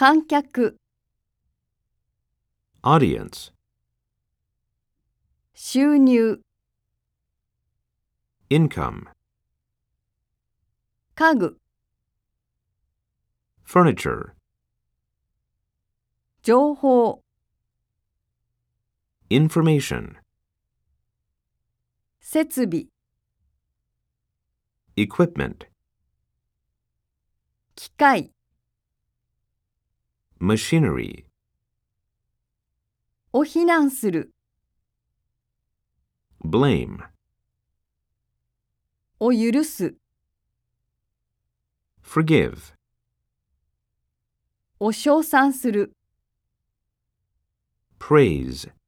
観客、 audience, 収入、 income, 家具、 furniture, 情報、 information, 設備、 equipment, 機械、 machinery, を非難する、 blame, を許す、 forgive, を称賛する。 praise.